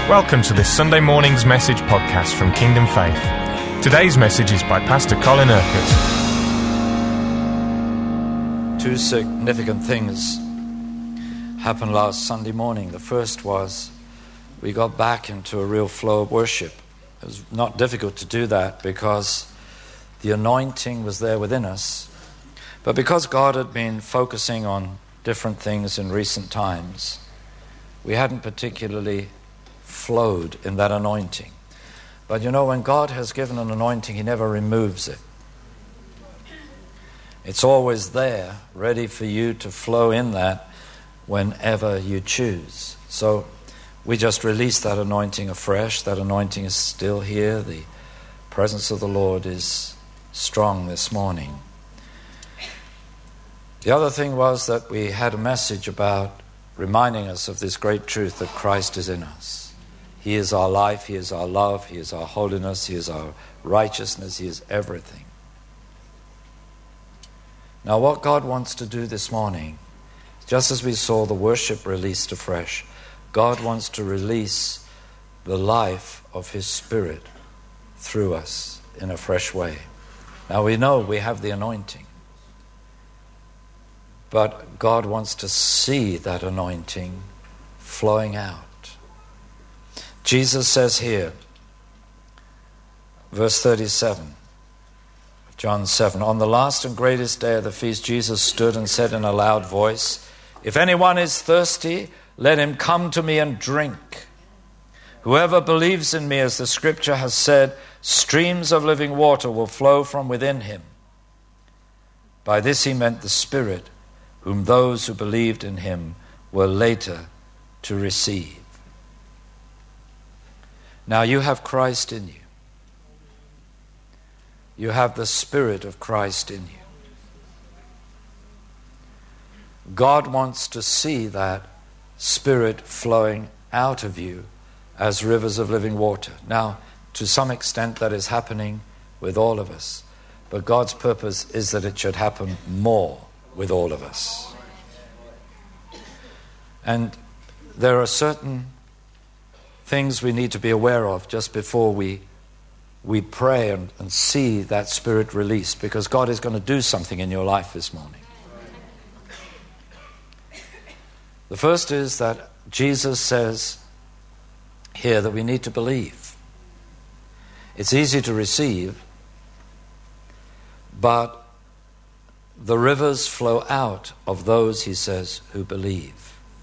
Welcome to this Sunday morning's message podcast from Kingdom Faith. Today's message is by Pastor Colin Urquhart. Two significant things happened last Sunday morning. The first was we got back into a real flow of worship. It was not difficult to do that because the anointing was there within us. But because God had been focusing on different things in recent times, we hadn't particularly flowed in that anointing. But you know, when God has given an anointing, He never removes it. It's always there, ready for you to flow in that whenever you choose. So we just released that anointing afresh. That anointing is still here. The presence of the Lord is strong this morning. The other thing was that we had a message about reminding us of this great truth that Christ is in us. He is our life, He is our love, He is our holiness, He is our righteousness, He is everything. Now what God wants to do this morning, just as we saw the worship released afresh, God wants to release the life of His Spirit through us in a fresh way. Now we know we have the anointing, but God wants to see that anointing flowing out. Jesus says here, verse 37, John 7, on the last and greatest day of the feast, Jesus stood and said in a loud voice, if anyone is thirsty, let him come to me and drink. Whoever believes in me, as the scripture has said, streams of living water will flow from within him. By this he meant the Spirit, whom those who believed in him were later to receive. Now you have Christ in you. You have the Spirit of Christ in you. God wants to see that Spirit flowing out of you as rivers of living water. Now, to some extent that is happening with all of us. But God's purpose is that it should happen more with all of us. And there are certain things we need to be aware of just before we pray and see that Spirit released, because God is going to do something in your life this morning. The first is that Jesus says here that we need to believe. It's easy to receive, but the rivers flow out of those, he says, who believe.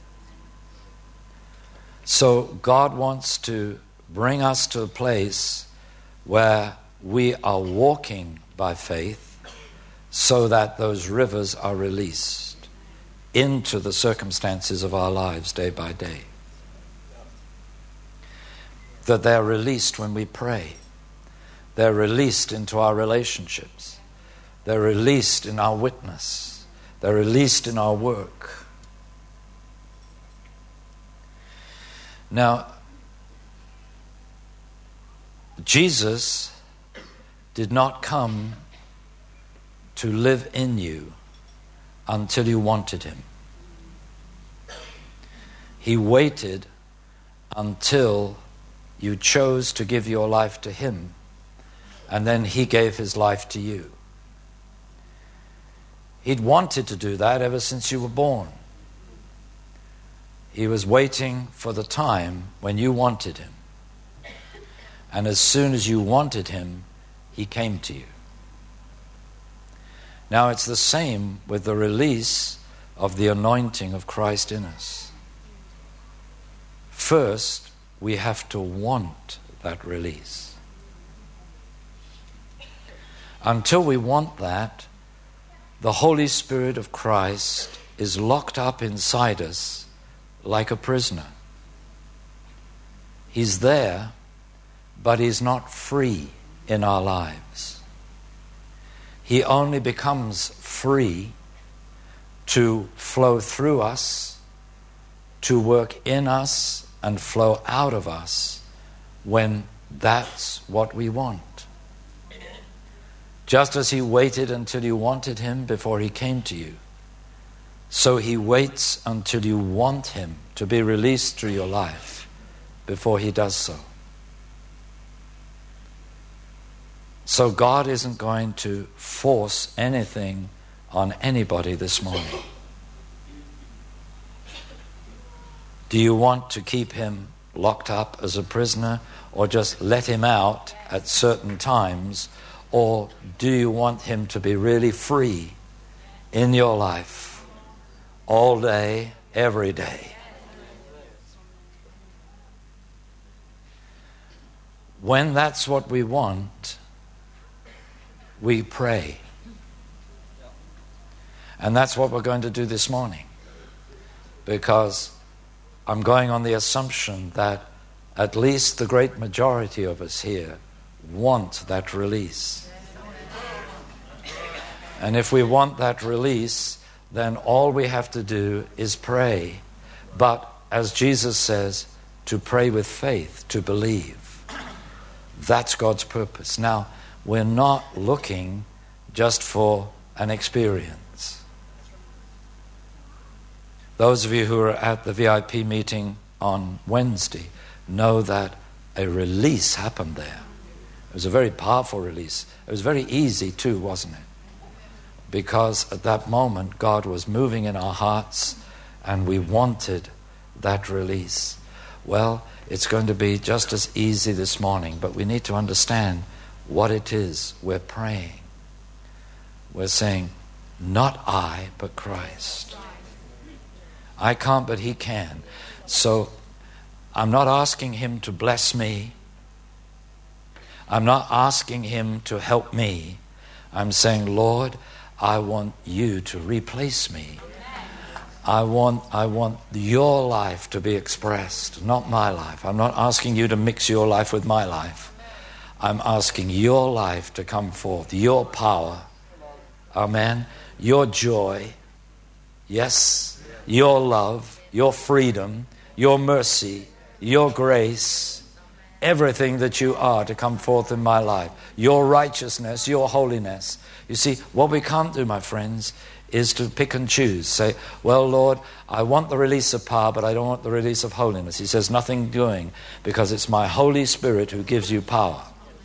So God wants to bring us to a place where we are walking by faith so that those rivers are released into the circumstances of our lives day by day. That they're released when we pray. They're released into our relationships. They're released in our witness. They're released in our work. Now, Jesus did not come to live in you until you wanted Him. He waited until you chose to give your life to Him, and then He gave His life to you. He'd wanted to do that ever since you were born. He was waiting for the time when you wanted Him. And as soon as you wanted Him, He came to you. Now it's the same with the release of the anointing of Christ in us. First, we have to want that release. Until we want that, the Holy Spirit of Christ is locked up inside us like a prisoner. He's there, but He's not free in our lives. He only becomes free to flow through us, to work in us and flow out of us when that's what we want. Just as He waited until you wanted Him before He came to you, so He waits until you want Him to be released through your life before he does so. So God isn't going to force anything on anybody this morning. Do you want to keep him locked up as a prisoner, or just let him out at certain times? Or do you want him to be really free in your life all day, every day? When that's what we want, we pray. And that's what we're going to do this morning. Because I'm going on the assumption that at least the great majority of us here want that release. And if we want that release, then all we have to do is pray. But as Jesus says, to pray with faith, to believe. That's God's purpose. Now, we're not looking just for an experience. Those of you who were at the VIP meeting on Wednesday know that a release happened there. It was a very powerful release. It was very easy too, wasn't it? Because at that moment God was moving in our hearts and we wanted that release. Well, it's going to be just as easy this morning, but we need to understand what it is we're praying. We're saying, not I, but Christ. I can't, but he can. So I'm not asking him to bless me. I'm not asking him to help me. I'm saying, Lord, I want you to replace me. I want your life to be expressed, not my life. I'm not asking you to mix your life with my life. I'm asking your life to come forth, your power, amen, your joy, yes, your love, your freedom, your mercy, your grace, everything that you are to come forth in my life, your righteousness, your holiness. You see, what we can't do, my friends, is to pick and choose. Say, well, Lord, I want the release of power, but I don't want the release of holiness. He says, nothing doing, because it's my Holy Spirit who gives you power.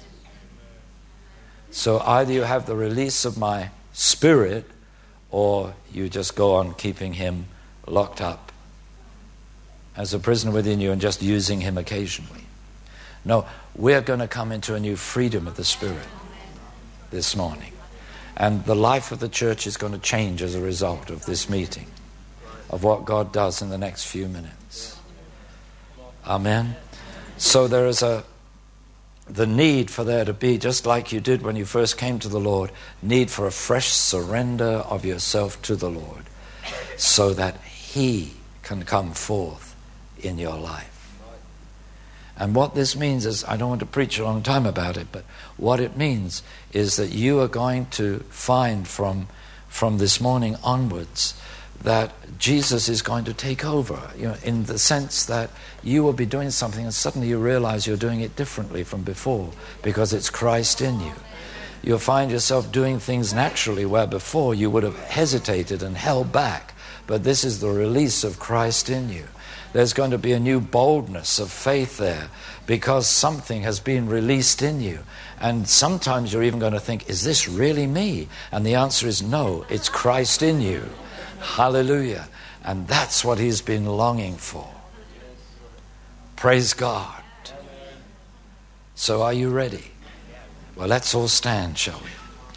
So either you have the release of my Spirit, or you just go on keeping him locked up as a prisoner within you and just using him occasionally. No, we're going to come into a new freedom of the Spirit this morning. And the life of the church is going to change as a result of this meeting, of what God does in the next few minutes. Amen. So there is the need for there to be, just like you did when you first came to the Lord, need for a fresh surrender of yourself to the Lord so that he can come forth in your life. And what this means is, I don't want to preach a long time about it, but what it means is that you are going to find from this morning onwards that Jesus is going to take over, in the sense that you will be doing something and suddenly you realize you're doing it differently from before because it's Christ in you. You'll find yourself doing things naturally where before you would have hesitated and held back, but this is the release of Christ in you. There's going to be a new boldness of faith there because something has been released in you. And sometimes you're even going to think, is this really me? And the answer is no, it's Christ in you. Hallelujah. And that's what he's been longing for. Praise God. So are you ready? Well, let's all stand, shall we?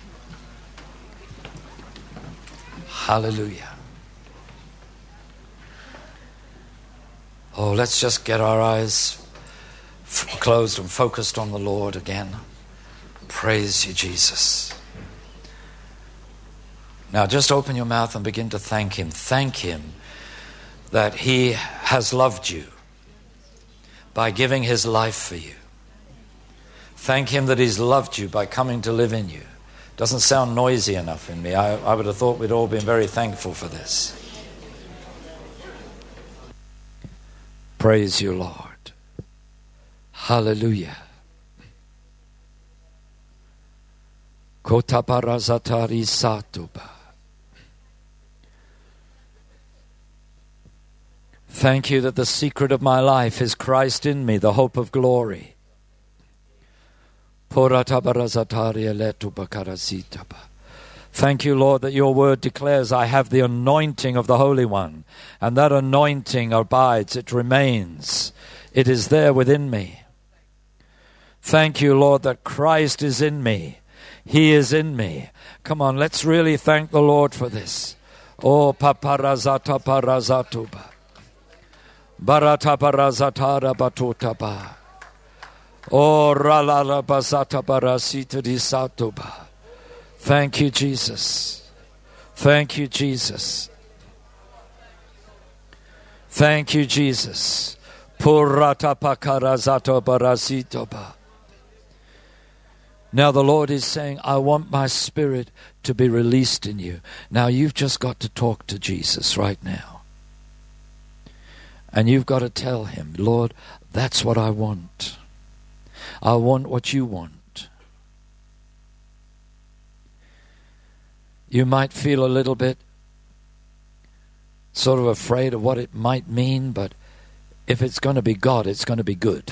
Hallelujah. Oh, let's just get our eyes closed and focused on the Lord again. Praise you, Jesus. Now just open your mouth and begin to thank him. Thank him that he has loved you by giving his life for you. Thank him that he's loved you by coming to live in you. Doesn't sound noisy enough in me. I would have thought we'd all been very thankful for this. Praise you, Lord. Hallelujah. Kotaparazatari satuba. Thank you that the secret of my life is Christ in me, the hope of glory. Thank you, Lord, that your word declares I have the anointing of the Holy One, and that anointing abides, it remains. It is there within me. Thank you, Lord, that Christ is in me. He is in me. Come on, let's really thank the Lord for this. Oh, paparazata parazatuba. Barata parazatara batutaba. Oh, ralala bazata barasita disatuba. Thank you, Jesus. Thank you, Jesus. Thank you, Jesus. Purata pakarazato barazitoba. Now the Lord is saying, I want my spirit to be released in you. Now you've just got to talk to Jesus right now. And you've got to tell him, Lord, that's what I want. I want what you want. You might feel a little bit sort of afraid of what it might mean, but if it's going to be God, it's going to be good.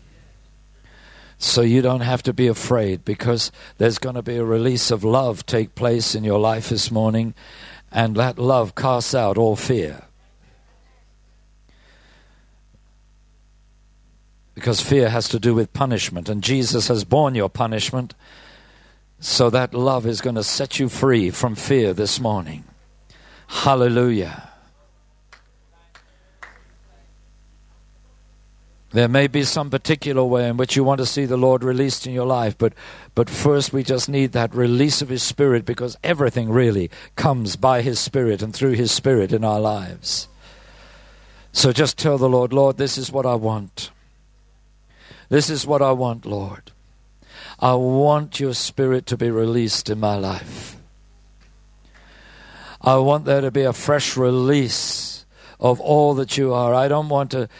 So you don't have to be afraid, because there's going to be a release of love take place in your life this morning, and that love casts out all fear. Because fear has to do with punishment, and Jesus has borne your punishment. So that love is going to set you free from fear this morning. Hallelujah. There may be some particular way in which you want to see the Lord released in your life, but first we just need that release of His Spirit, because everything really comes by His Spirit and through His Spirit in our lives. So just tell the Lord, Lord, this is what I want. This is what I want, Lord. I want your Spirit to be released in my life. I want there to be a fresh release of all that you are. I don't want to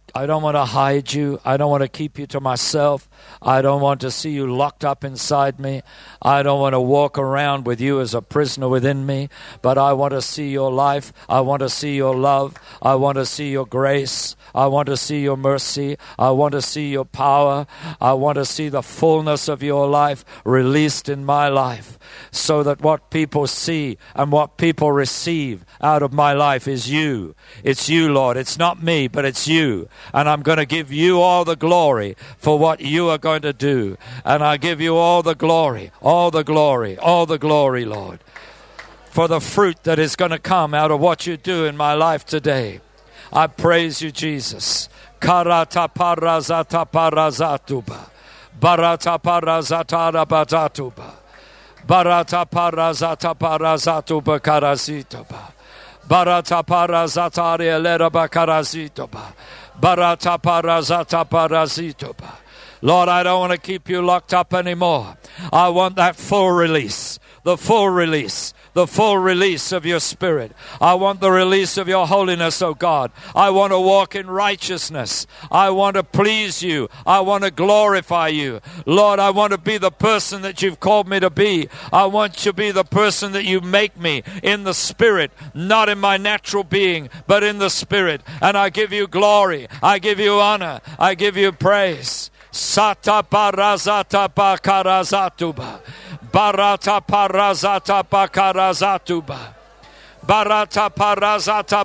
hide you. I don't want to keep you to myself. I don't want to see you locked up inside me. I don't want to walk around with you as a prisoner within me, but I want to see your life. I want to see your love. I want to see your grace. I want to see your mercy. I want to see your power. I want to see the fullness of your life released in my life, so that what people see and what people receive out of my life is you. It's you, Lord. It's not me, but it's you. And I'm going to give you all the glory for what you are going to do. And I give you all the glory, all the glory, all the glory, Lord, for the fruit that is going to come out of what you do in my life today. I praise you, Jesus. Karata parazata parazatuba. Barata parazatara bazatuba. Barata parazata parazatuba karazituba. Barata parazataria leraba karazituba. Barata parazata parazituba. Lord, I don't want to keep you locked up anymore. I want that full release, the full release. The full release of your Spirit. I want the release of your holiness, oh God. I want to walk in righteousness. I want to please you. I want to glorify you. Lord, I want to be the person that you've called me to be. I want to be the person that you make me in the Spirit, not in my natural being, but in the Spirit. And I give you glory. I give you honor. I give you praise. Sata parazata pakarazatuba. Barata parazata pakarazatuba. Barata parazata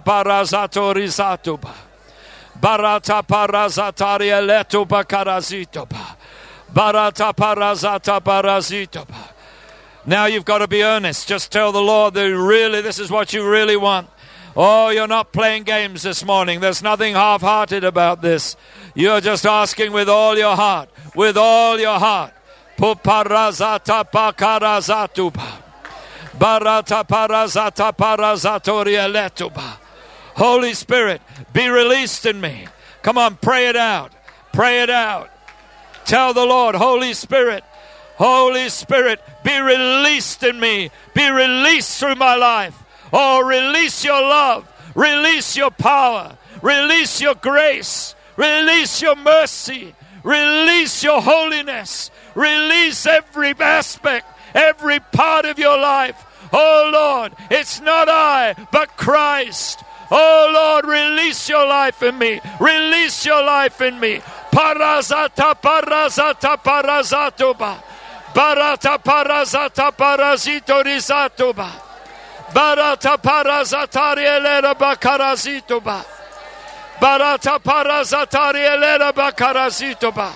parazato Barata parazataria letuba karazitoba. Barata parazata parazitoba. Now you've got to be earnest. Just tell the Lord that really this is what you really want. Oh, you're not playing games this morning. There's nothing half-hearted about this. You're just asking with all your heart. With all your heart. Puparazata pakarazatuba. Barata parazata parazatoria letuba. Holy Spirit, be released in me. Come on, pray it out. Pray it out. Tell the Lord, Holy Spirit, be released in me. Be released through my life. Oh, release your love. Release your power. Release your grace. Release your mercy. Release your holiness. Release every aspect, every part of your life. Oh Lord, it's not I, but Christ. Oh Lord, release your life in me. Release your life in me. Parazata parazata parazatoba. Barata parazata parazito risatoba. Barata parazatari elera bakarazitoba. Barata parazatari elera bakarazitoba.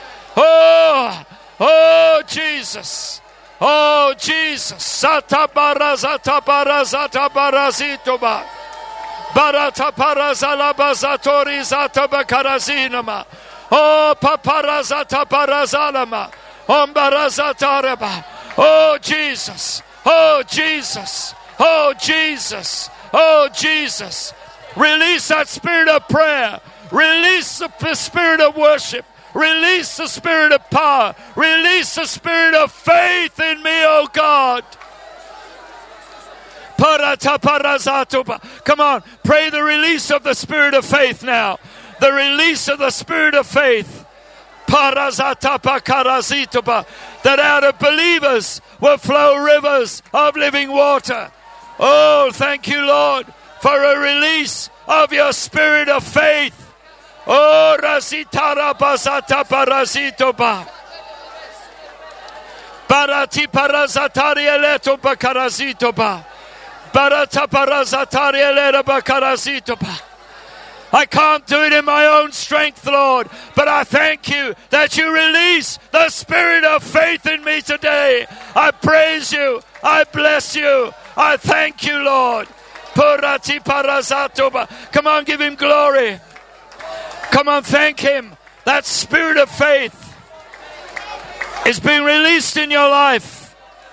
Oh Jesus. Oh Jesus. Sata parazata parazata parazitoba. Barata parazala bazatori zata bakarazinama. Oh paparazata parazalama. Ombarazataraba. Oh Jesus. Oh Jesus. Oh Jesus. Oh Jesus. Release that spirit of prayer. Release the spirit of worship. Release the spirit of power. Release the spirit of faith in me, oh God. Come on, pray the release of the spirit of faith now. The release of the spirit of faith. That out of believers will flow rivers of living water. Oh, thank you, Lord, for a release of your spirit of faith. Oh, Rasitara Basata Parazitoba. Barati Parazatari Eleto Bakarazitoba. Barata Parazatari Eleta Bakarazitoba. I can't do it in my own strength, Lord, but I thank you that you release the spirit of faith in me today. I praise you. I bless you. I thank you, Lord. Purati parazatoba. Come on, give him glory. Come on, thank him. That spirit of faith is being released in your life.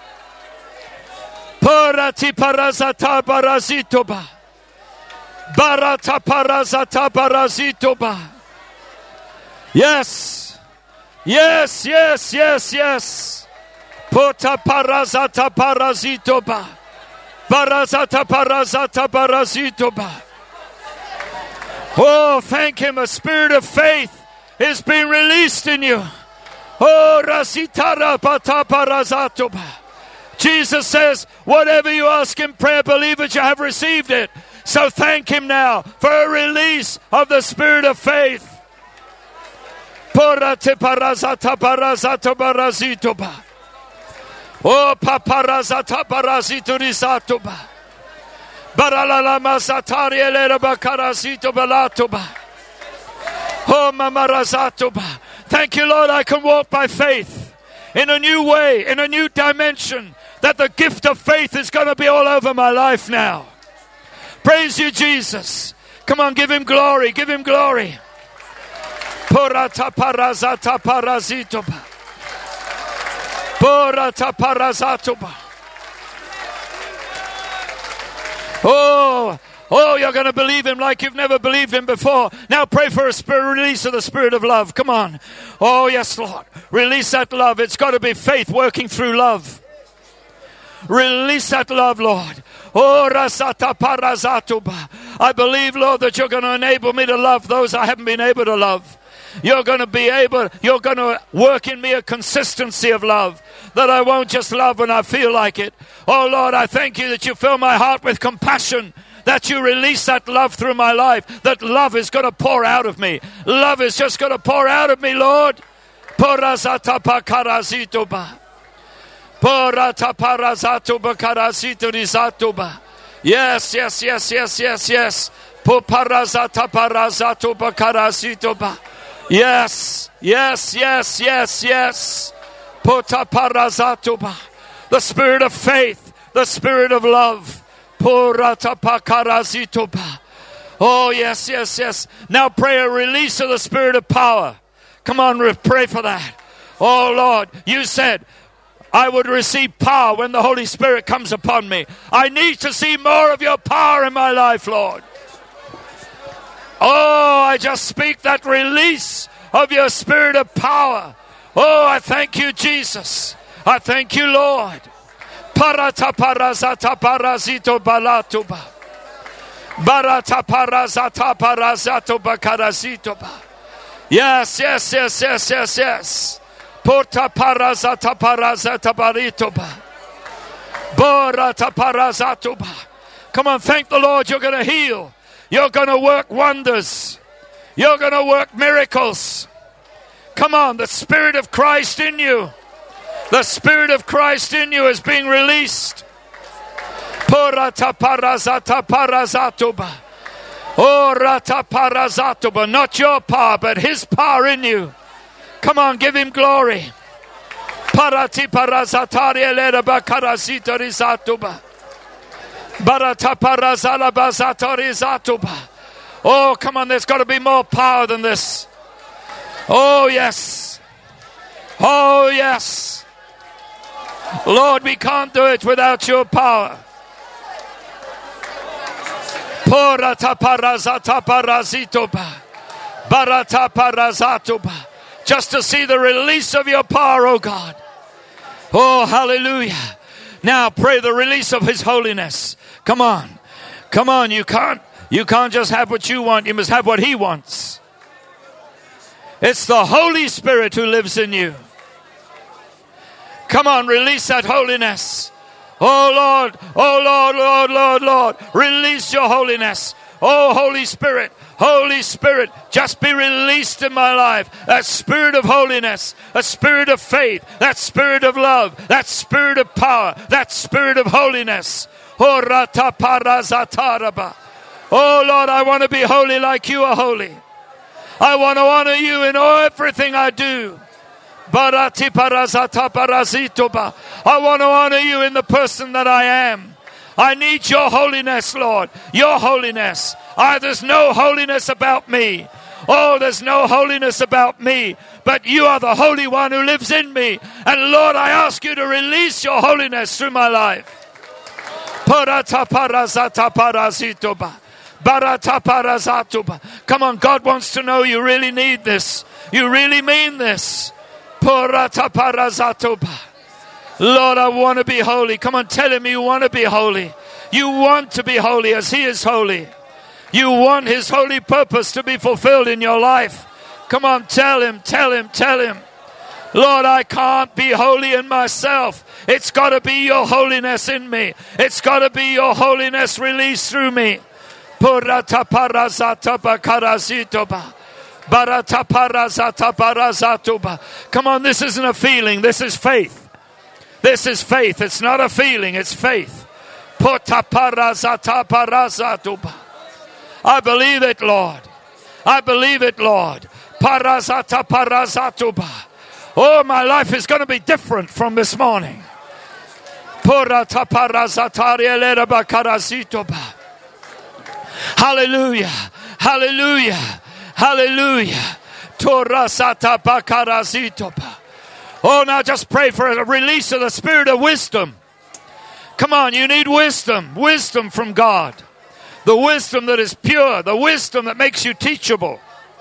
Purati parazata parazitoba. Barata parazata parazitoba. Yes. Yes, yes, yes, yes. Pota parazata parazitoba. Barazata parazata parazitoba. Oh, thank him. A spirit of faith is being released in you. Oh, rasitara pata parazatoba. Jesus says, whatever you ask in prayer, believe that you have received it. So thank him now for a release of the spirit of faith. Porate parazata parazata parazitoba. Oh, paparazata parazito risatoba. Baralala masatari elera bakarazito balatoba. Oh, mamarazatoba. Thank you, Lord, I can walk by faith in a new way, in a new dimension, that the gift of faith is going to be all over my life now. Praise you, Jesus. Come on, give him glory. Give him glory. Porata parazata parazitoba. Porata parazatoba. Oh, you're going to believe him like you've never believed him before. Now pray for a release of the spirit of love. Come on. Oh, yes, Lord. Release that love. It's got to be faith working through love. Release that love, Lord. Oh, rasata parazatuba. I believe, Lord, that you're going to enable me to love those I haven't been able to love. You're going to work in me a consistency of love, that I won't just love when I feel like it. Oh, Lord, I thank you that you fill my heart with compassion, that you release that love through my life, that love is going to pour out of me. Love is just going to pour out of me, Lord. Porazata pakarazitoba. Porata parazatoba karazito rizatoba. Yes, yes, yes, yes, yes, yes. Poparazata parazatoba karazitoba. Yes, yes, yes, yes, yes. Pota parazatoba. The spirit of faith, the spirit of love. Porata pakarazitoba. Oh, yes, yes, yes. Now pray a release of the spirit of power. Come on, pray for that. Oh, Lord, you said I would receive power when the Holy Spirit comes upon me. I need to see more of your power in my life, Lord. Oh, I just speak that release of your spirit of power. Oh, I thank you, Jesus. I thank you, Lord. Parata parazata parazito balatuba. Barata parazata parazato bakarazito ba. Yes, yes, yes, yes, yes, yes. Porta parazata parazata baritoba. Borata parazatoba. Come on, thank the Lord, you're going to heal. You're going to work wonders. You're going to work miracles. Come on, the Spirit of Christ in you. The Spirit of Christ in you is being released. Porata parazata parazatuba. Oh, rata parazatuba. Not your power, but His power in you. Come on, give Him glory. Parati parazatari elera bakarazita rizatuba. Barata parazala bazatori zatuba. Oh, come on, there's got to be more power than this. Oh, yes. Oh, yes. Lord, we can't do it without your power. Porata parazata parazitoba. Barata parazatoba. Just to see the release of your power, oh God. Oh, hallelujah. Now pray the release of His holiness. Come on. Come on, you can't just have what you want. You must have what He wants. It's the Holy Spirit who lives in you. Come on, release that holiness. Oh Lord, oh Lord, Lord, Lord, Lord. Release your holiness. Oh Holy Spirit, just be released in my life. That spirit of holiness, a spirit of faith, that spirit of love, that spirit of power, that spirit of holiness. Oh rata parazataraba. Oh Lord, I want to be holy like you are holy. I want to honor you in everything I do. Barati parazata parazitoba. I want to honor you in the person that I am. I need your holiness, Lord. Your holiness. There's no holiness about me. Oh, there's no holiness about me. But you are the Holy One who lives in me. And Lord, I ask you to release your holiness through my life. Parata parazata parazitoba. Barata parazatuba. Come on, God wants to know you really need this. You really mean this. Porata parazatuba. Lord, I want to be holy. Come on, tell Him you want to be holy. You want to be holy as He is holy. You want His holy purpose to be fulfilled in your life. Come on, tell Him, tell Him, tell Him. Lord, I can't be holy in myself. It's got to be your holiness in me. It's got to be your holiness released through me. Porata parazata bakarazitoba. Barata parazata parazatuba. Come on, this isn't a feeling. This is faith. This is faith. It's not a feeling. It's faith. Pota parazata parazatuba. I believe it, Lord. I believe it, Lord. Parazata parazatuba. Oh, my life is going to be different from this morning. Porata parazatari elera bakarazitoba. Hallelujah. Hallelujah. Hallelujah. Torasata bakarazitoba. Oh, now just pray for a release of the spirit of wisdom. Come on, you need wisdom. Wisdom from God. The wisdom that is pure. The wisdom that makes you teachable.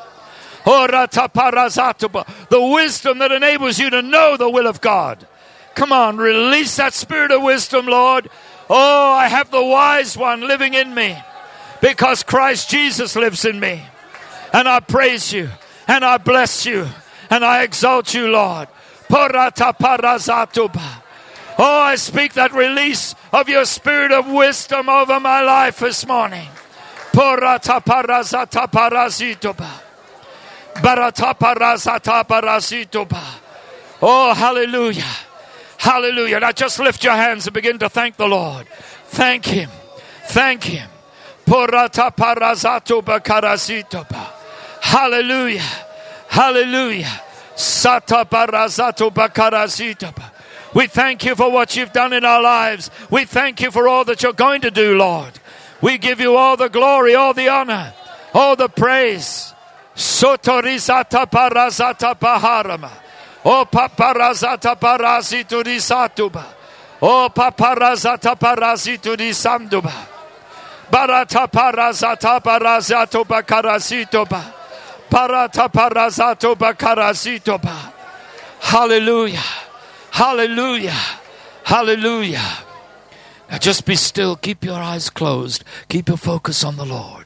The wisdom that enables you to know the will of God. Come on, release that spirit of wisdom, Lord. Oh, I have the wise one living in me because Christ Jesus lives in me. And I praise you and I bless you and I exalt you, Lord. Porata parazatuba. Oh, I speak that release of your spirit of wisdom over my life this morning. Porata parazata parazituba. Barata parazata parazituba. Oh, hallelujah. Hallelujah. Now just lift your hands and begin to thank the Lord. Thank Him. Thank Him. Porata parazatuba karazituba. Hallelujah. Hallelujah. Sata parazato bakarazitaba. We thank you for what you've done in our lives. We thank you for all that you're going to do, Lord. We give you all the glory, all the honor, all the praise. Sotorizata parazata paharama. O paparazata parazitu risatuba. O paparazata parazitu risanduba. Barata parazata parazato bakarazitoba. Parata parazato bakarazitoba. Hallelujah. Hallelujah. Hallelujah. Now just be still. Keep your eyes closed. Keep your focus on the Lord.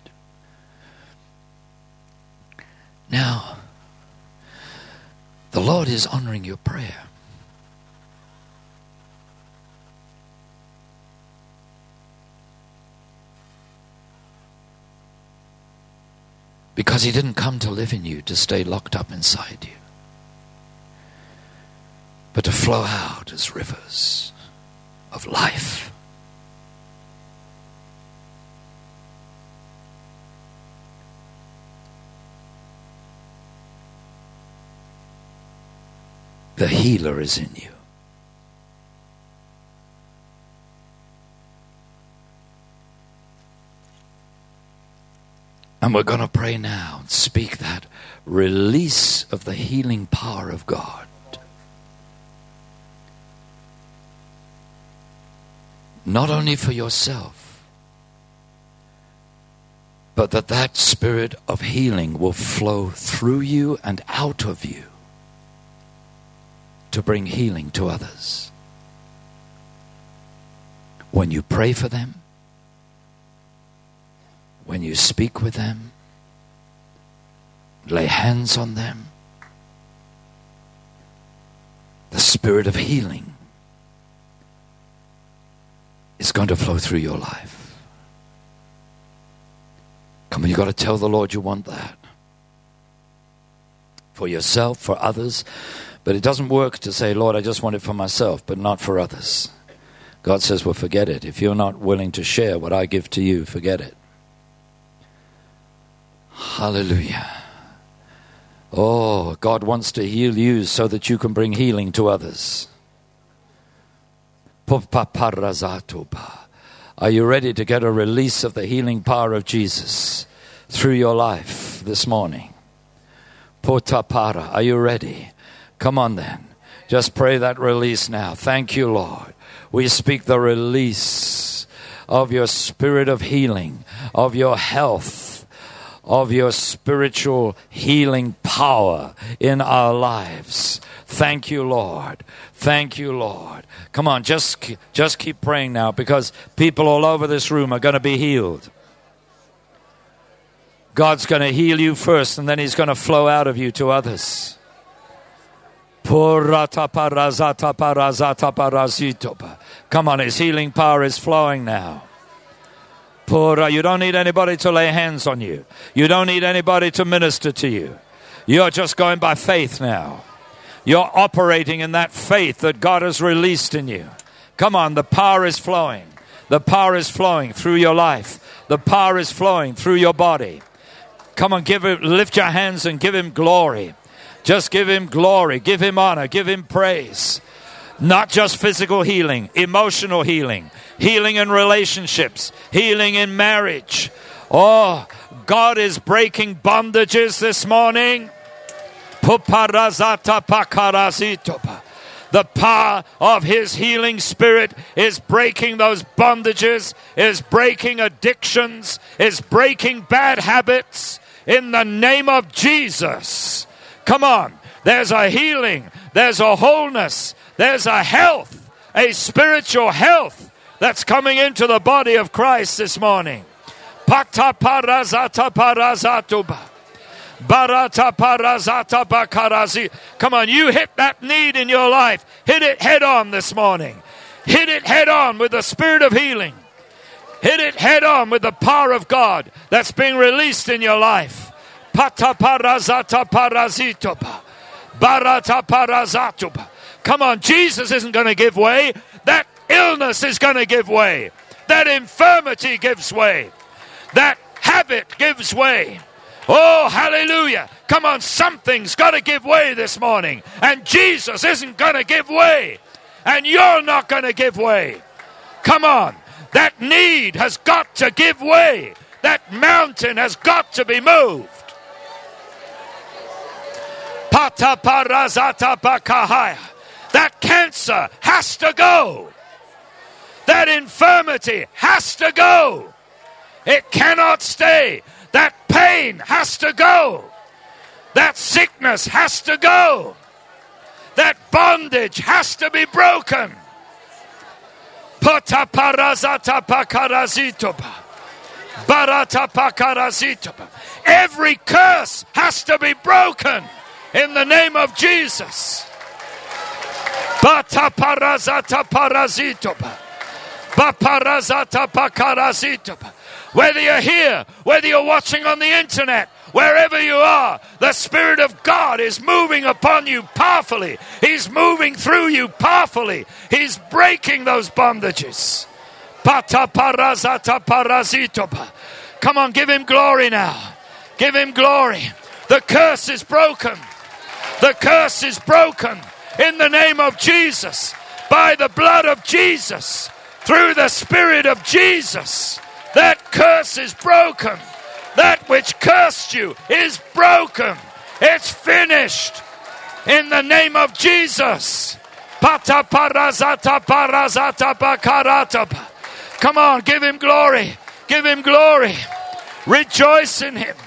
Now, the Lord is honoring your prayer. Because he didn't come to live in you to stay locked up inside you, but to flow out as rivers of life. The healer is in you. And we're going to pray now and speak that release of the healing power of God. Not only for yourself, but that spirit of healing will flow through you and out of you to bring healing to others. When you pray for them, when you speak with them, lay hands on them, the spirit of healing is going to flow through your life. Come on, you've got to tell the Lord you want that. For yourself, for others. But it doesn't work to say, Lord, I just want it for myself, but not for others. God says, well, forget it. If you're not willing to share what I give to you, forget it. Hallelujah. Oh, God wants to heal you so that you can bring healing to others. Are you ready to get a release of the healing power of Jesus through your life this morning? Potapara, are you ready? Come on then. Just pray that release now. Thank you, Lord. We speak the release of your spirit of healing, of your health, of your spiritual healing power in our lives. Thank you, Lord. Thank you, Lord. Come on, just keep praying now, because people all over this room are going to be healed. God's going to heal you first, and then he's going to flow out of you to others. Come on, his healing power is flowing now. You don't need anybody to lay hands on you. You don't need anybody to minister to you. You're just going by faith now. You're operating in that faith that God has released in you. Come on, the power is flowing. The power is flowing through your life. The power is flowing through your body. Come on, lift your hands and give him glory. Just give him glory, give him honor, give him praise. Not just physical healing, emotional healing, healing in relationships, healing in marriage. Oh, God is breaking bondages this morning. The power of his healing spirit is breaking those bondages, is breaking addictions, is breaking bad habits in the name of Jesus. Come on, there's a healing, there's a wholeness, there's a health, a spiritual health that's coming into the body of Christ this morning. Pata parazata parazatuba. Barata parazata bakarazi. Come on, you hit that need in your life. Hit it head on this morning. Hit it head on with the spirit of healing. Hit it head on with the power of God that's being released in your life. Pata parazata parazitoba. Barata parazatuba. Come on, Jesus isn't going to give way. That illness is going to give way. That infirmity gives way. That habit gives way. Oh, hallelujah. Come on, something's got to give way this morning. And Jesus isn't going to give way. And you're not going to give way. Come on. That need has got to give way. That mountain has got to be moved. Pata parazata bakahaya. That cancer has to go. That infirmity has to go. It cannot stay. That pain has to go. That sickness has to go. That bondage has to be broken. Pata parazata pakarazitoba. Barata pakarazitoba. Every curse has to be broken in the name of Jesus. Bata parazata parazitoba. Baparazata pakarazitoba. Whether you're here, whether you're watching on the internet, wherever you are, the Spirit of God is moving upon you powerfully. He's moving through you powerfully. He's breaking those bondages. Come on, give him glory now. Give him glory. The curse is broken. The curse is broken in the name of Jesus, by the blood of Jesus, through the Spirit of Jesus. That curse is broken. That which cursed you is broken. It's finished in the name of Jesus. Come on, give him glory. Give him glory. Rejoice in him.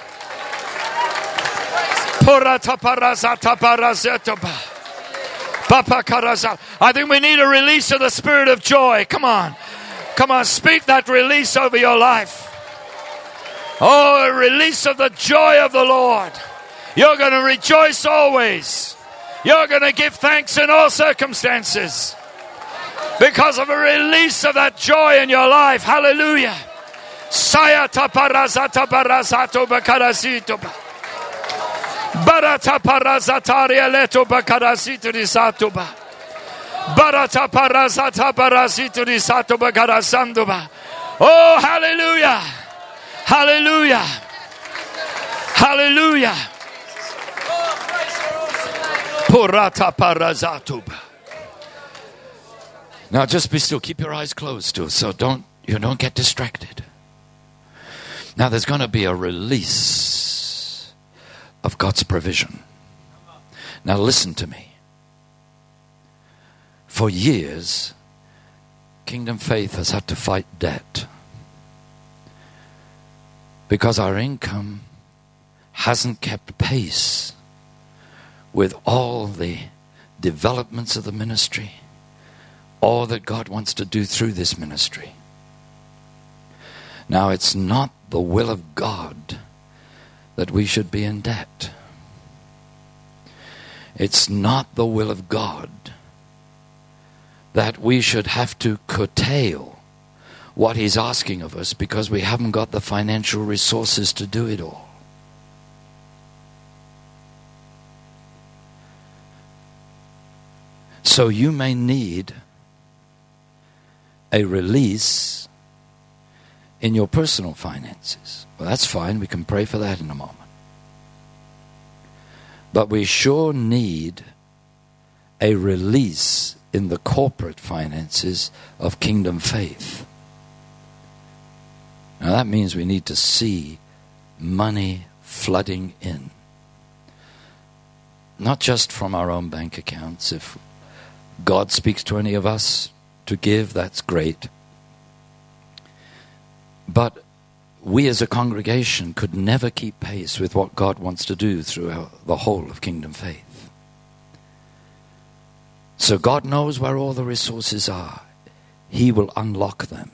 I think we need a release of the spirit of joy. Come on. Come on, speak that release over your life. Oh, a release of the joy of the Lord. You're going to rejoice always. You're going to give thanks in all circumstances because of a release of that joy in your life. Hallelujah. Sayata parazata barazato bakarasito. Barata parazataria leto bakarasito risatoba. Barata parazata barazito risato bakarasandoba. Oh, hallelujah. Hallelujah. Hallelujah. Purata parazatuba. Now just be still. Keep your eyes closed still, so don't get distracted. Now there's going to be a release of God's provision. Now listen to me. For years, Kingdom Faith has had to fight debt because our income hasn't kept pace with all the developments of the ministry, all that God wants to do through this ministry. Now, it's not the will of God that we should be in debt. It's not the will of God that we should have to curtail what he's asking of us because we haven't got the financial resources to do it all. So you may need a release in your personal finances. Well, that's fine. We can pray for that in a moment. But we sure need a release in the corporate finances of Kingdom Faith. Now that means we need to see money flooding in. Not just from our own bank accounts. If God speaks to any of us to give, that's great. But we as a congregation could never keep pace with what God wants to do through the whole of Kingdom Faith. So God knows where all the resources are. He will unlock them.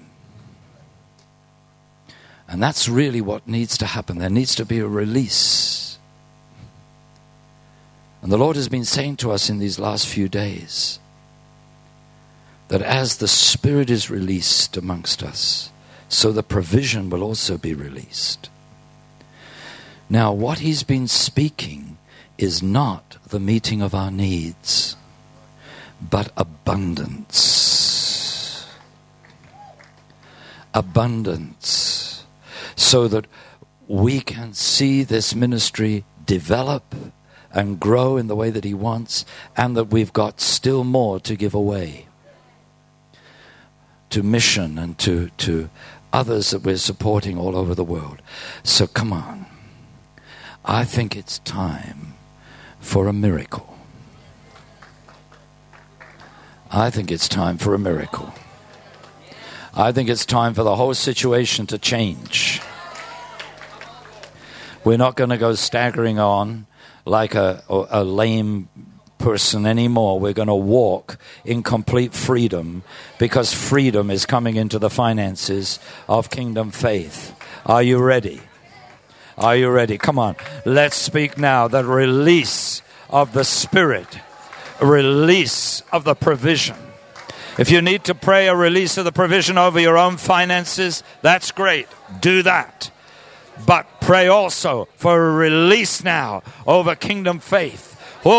And that's really what needs to happen. There needs to be a release. And the Lord has been saying to us in these last few days that as the Spirit is released amongst us, so the provision will also be released. Now, what he's been speaking is not the meeting of our needs, but abundance. Abundance. So that we can see this ministry develop and grow in the way that he wants, and that we've got still more to give away to mission and to others that we're supporting all over the world. So come on. I think it's time for a miracle. I think it's time for a miracle. I think it's time for the whole situation to change. We're not going to go staggering on like a lame person anymore. We're going to walk in complete freedom because freedom is coming into the finances of Kingdom Faith. Are you ready? Are you ready? Come on. Let's speak now. The release of the Spirit. Release of the provision. If you need to pray a release of the provision over your own finances, that's great. Do that. But pray also for a release now over Kingdom Faith.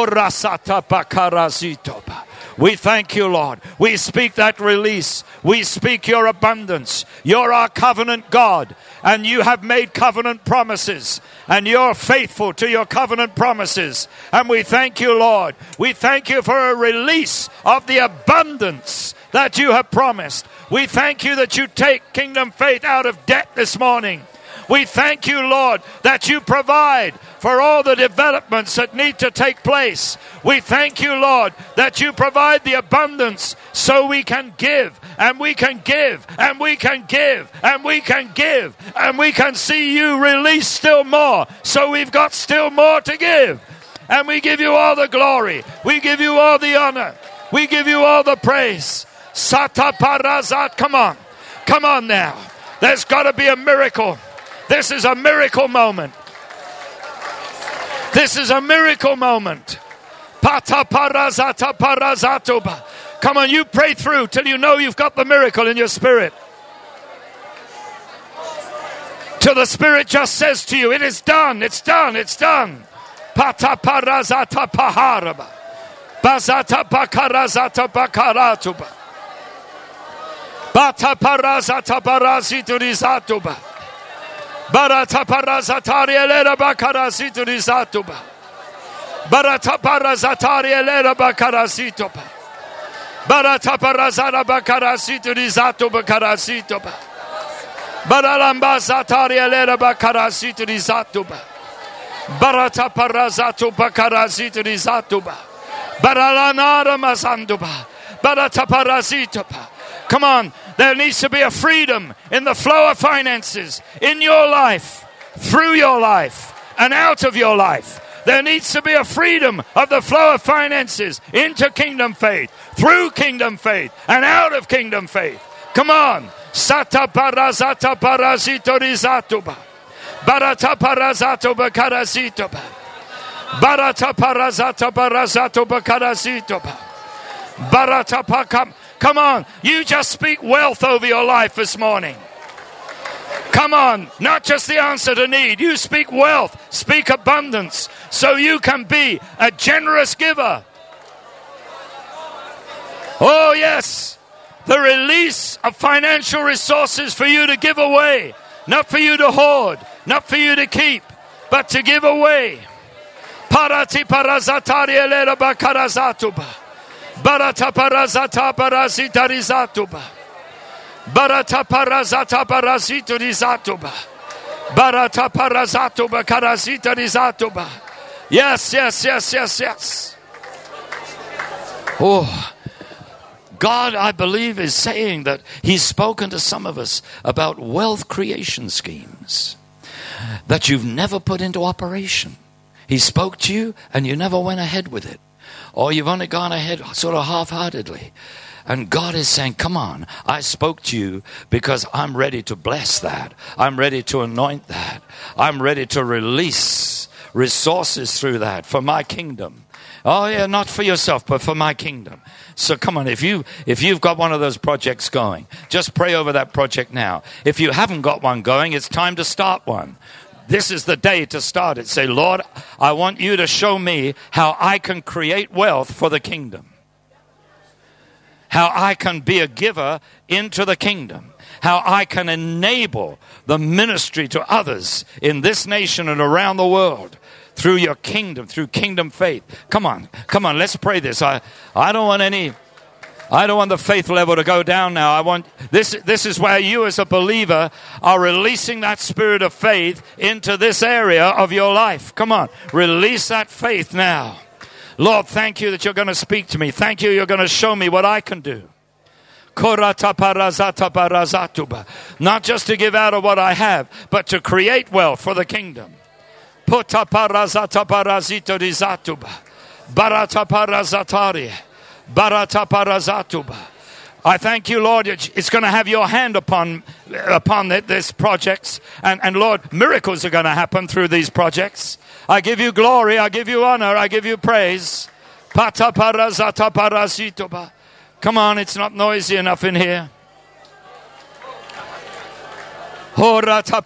We thank you, Lord. We speak that release. We speak your abundance. You're our covenant God, and you have made covenant promises, and you're faithful to your covenant promises. And we thank you, Lord. We thank you for a release of the abundance that you have promised. We thank you that you take Kingdom Faith out of debt this morning. We thank you, Lord, that you provide for all the developments that need to take place. We thank you, Lord, that you provide the abundance so we can give, and we can give, and we can give, and we can give, and we can see you release still more, so we've got still more to give. And we give you all the glory. We give you all the honor. We give you all the praise. Sata parazat, come on. Come on now. There's got to be a miracle. This is a miracle moment. This is a miracle moment. Pata parazata parazatoba. Come on, you pray through till you know you've got the miracle in your spirit. Till the Spirit just says to you, it is done, it's done, it's done. Pata parazata paharaba. Bazata pakarazata pakaratuba. Bata parazata paraziturizatuba. Barata parazatari elera bakarasitu rizatuba. Barata parazatari elera bakarasituba. Barata parazara bakarasitu rizatuba karasituba. Baralamba zatari elera bakarasitu rizatuba. Barata parazatu bakarasitu rizatuba. Baralanara mazanduba. Barata parazituba. Come on, there needs to be a freedom in the flow of finances in your life, through your life, and out of your life. There needs to be a freedom of the flow of finances into Kingdom Faith, through Kingdom Faith, and out of Kingdom Faith. Come on. Sata parazata parazito rizatuba. Barata parazato bakarasitoba. Barata parazata parazato bakarasitoba. Barata pakam. Come on, you just speak wealth over your life this morning. Come on, not just the answer to need. You speak wealth, speak abundance, so you can be a generous giver. Oh yes, the release of financial resources for you to give away. Not for you to hoard, not for you to keep, but to give away. Parati parazatari elera bakarazatuba. Barata parazata parazita rizatuba. Barata parazata parazita rizatuba. Barata parazatuba karazita rizatuba. Yes, yes, yes, yes, yes. Oh, God, I believe, is saying that He's spoken to some of us about wealth creation schemes that you've never put into operation. He spoke to you and you never went ahead with it. Or you've only gone ahead sort of half-heartedly. And God is saying, come on, I spoke to you because I'm ready to bless that. I'm ready to anoint that. I'm ready to release resources through that for my kingdom. Oh yeah, not for yourself, but for my kingdom. So come on, if you've got one of those projects going, just pray over that project now. If you haven't got one going, it's time to start one. This is the day to start it. Say, Lord, I want you to show me how I can create wealth for the kingdom. How I can be a giver into the kingdom. How I can enable the ministry to others in this nation and around the world through your kingdom, through Kingdom Faith. Come on, let's pray this. I don't want the faith level to go down now. I want this is where you as a believer are releasing that spirit of faith into this area of your life. Come on, release that faith now. Lord, thank you that you're going to speak to me. Thank you, you're going to show me what I can do. Not just to give out of what I have, but to create wealth for the kingdom. Barata parazataria. Barata parazatuba. I thank you, Lord. It's going to have your hand upon this projects. And Lord, miracles are going to happen through these projects. I give you glory. I give you honor. I give you praise. Pata parazata parazituba. Come on, it's not noisy enough in here. Barata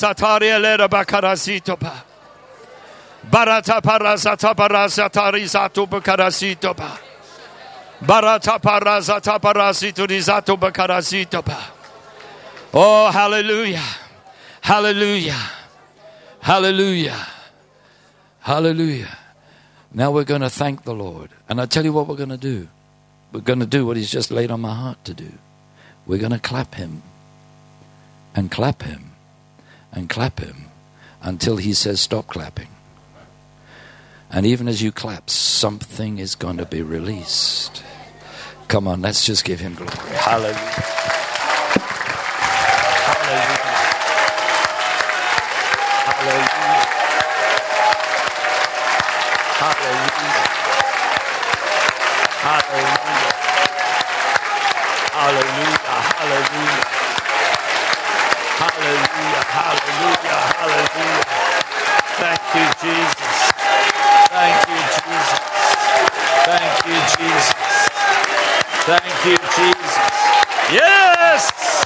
parazata parazatarizato bakarasitoba. Barata parazata paraziturizato bakarasitoba. Oh, hallelujah. Hallelujah. Hallelujah. Hallelujah. Now we're going to thank the Lord. And I tell you what we're going to do. We're going to do what he's just laid on my heart to do. We're going to clap him. And clap him. And clap him. Until he says stop clapping. And even as you clap, something is going to be released. Come on, let's just give him glory. Hallelujah. Hallelujah. Hallelujah. Hallelujah. Hallelujah. Hallelujah. Hallelujah. Hallelujah. Hallelujah. Hallelujah. Thank you, Jesus. Thank you, Jesus. Thank you, Jesus. Thank you, Jesus. Yes!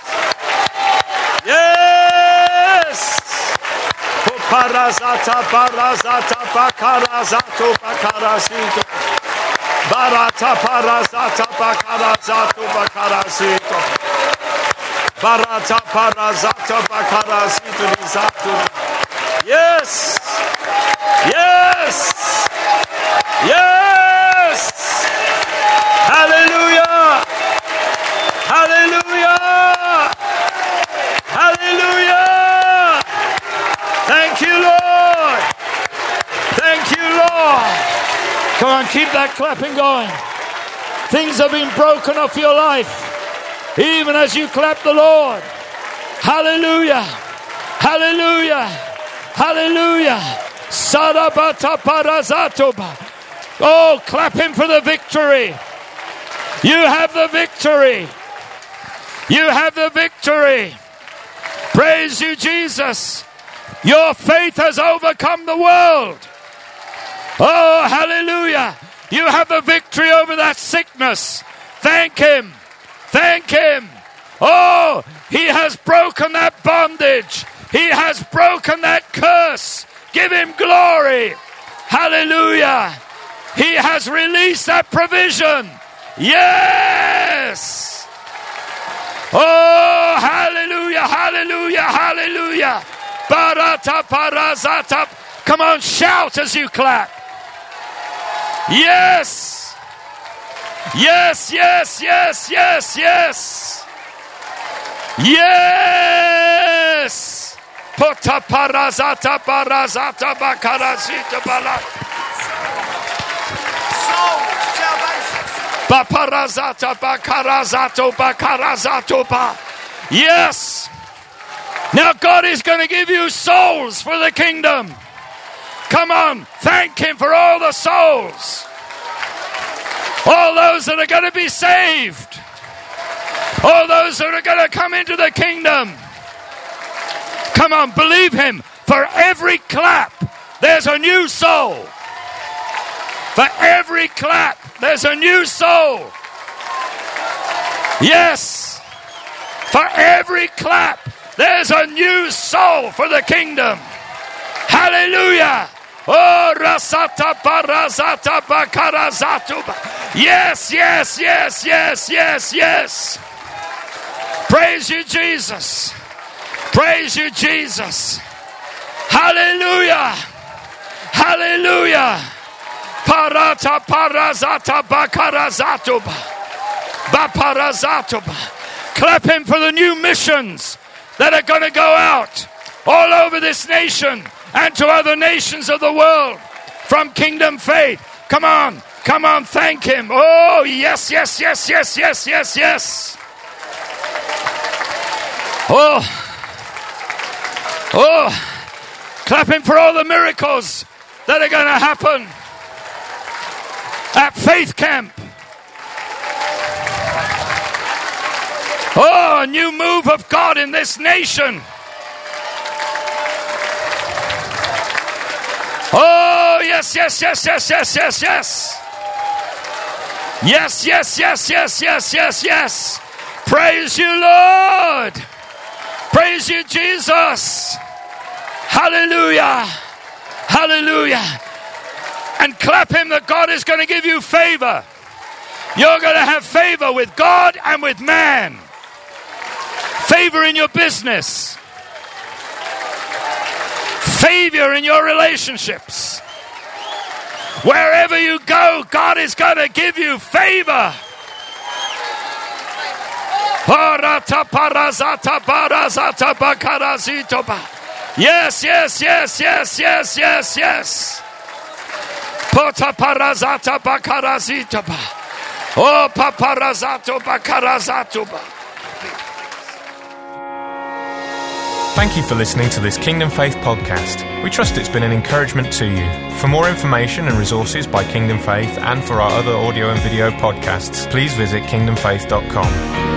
Yes! Parazata, parazata, bakarazato, bakarasito. Barata, parazata, bakarazato, bakarasito. Barata, parazata, bakarasito, rizato. Yes! Yes! Yes! Hallelujah! Hallelujah! Hallelujah! Thank you, Lord! Thank you, Lord! Come on, keep that clapping going. Things have been broken off your life, even as you clap the Lord. Hallelujah! Hallelujah! Hallelujah! Sarabata parazatoba. Oh, clap him for the victory. You have the victory. You have the victory. Praise you, Jesus. Your faith has overcome the world. Oh, hallelujah. You have the victory over that sickness. Thank him. Thank him. Oh, he has broken that bondage. He has broken that curse. Give him glory. Hallelujah. He has released that provision. Yes. Oh, hallelujah, hallelujah, hallelujah. Barata parazata. Come on, shout as you clap. Yes. Yes, yes, yes, yes, yes. Yes. Pota parazata parazata bakarasita bala. Baparazata bakarazato bakarazato ba. Yes. Now God is going to give you souls for the kingdom. Come on, thank him for all the souls. All those that are going to be saved. All those that are going to come into the kingdom. Come on, believe him. For every clap, there's a new soul. For every clap, there's a new soul. Yes. For every clap, there's a new soul for the kingdom. Hallelujah. Oh, rasata parazata bakarazatu. Yes, yes, yes, yes, yes, yes. Praise you, Jesus. Praise you, Jesus. Hallelujah. Hallelujah. Parata parazata bakarazatuba. Baparazatuba. Clap him for the new missions that are going to go out all over this nation and to other nations of the world from Kingdom Faith. Come on, come on, thank him. Oh, yes, yes, yes, yes, yes, yes, yes. Oh, oh, clap him for all the miracles that are going to happen at Faith Camp. Oh, a new move of God in this nation. Oh, yes, yes, yes, yes, yes, yes, yes. Yes, yes, yes, yes, yes, yes, yes. Praise you, Lord. Praise you, Jesus. Hallelujah. Hallelujah. And clap him that God is going to give you favor. You're going to have favor with God and with man. Favor in your business. Favor in your relationships. Wherever you go, God is going to give you favor. Yes, yes, yes, yes, yes, yes, yes. Pota parazata bakarazitoba. Oh, paparazato bakarazatoba. Thank you for listening to this Kingdom Faith podcast. We trust it's been an encouragement to you. For more information and resources by Kingdom Faith and for our other audio and video podcasts, please visit kingdomfaith.com.